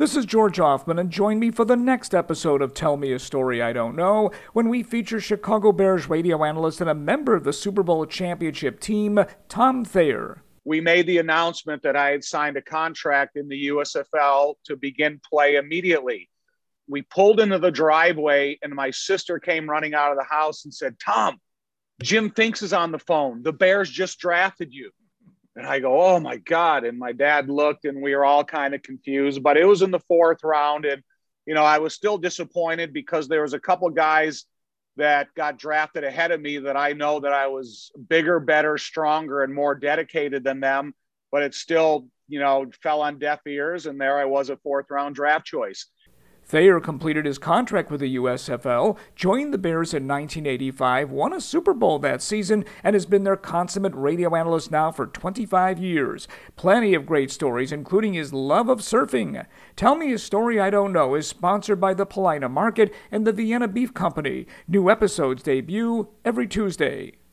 This is George Hoffman, and join me for the next episode of Tell Me a Story I Don't Know, when we feature Chicago Bears radio analyst and a member of the Super Bowl championship team, Tom Thayer. We made the announcement that I had signed a contract in the USFL to begin play immediately. We pulled into the driveway, and my sister came running out of the house and said, "Tom, Jim Finks is on the phone. The Bears just drafted you." And I go, "Oh my God." And my dad looked, and we were all kind of confused, but it was in the fourth round. And, I was still disappointed because there was a couple guys that got drafted ahead of me that I know that I was bigger, better, stronger, and more dedicated than them, but it still, fell on deaf ears. And there I was, a fourth round draft choice. Thayer completed his contract with the USFL, joined the Bears in 1985, won a Super Bowl that season, and has been their consummate radio analyst now for 25 years. Plenty of great stories, including his love of surfing. Tell Me a Story I Don't Know is sponsored by the Paulina Market and the Vienna Beef Company. New episodes debut every Tuesday.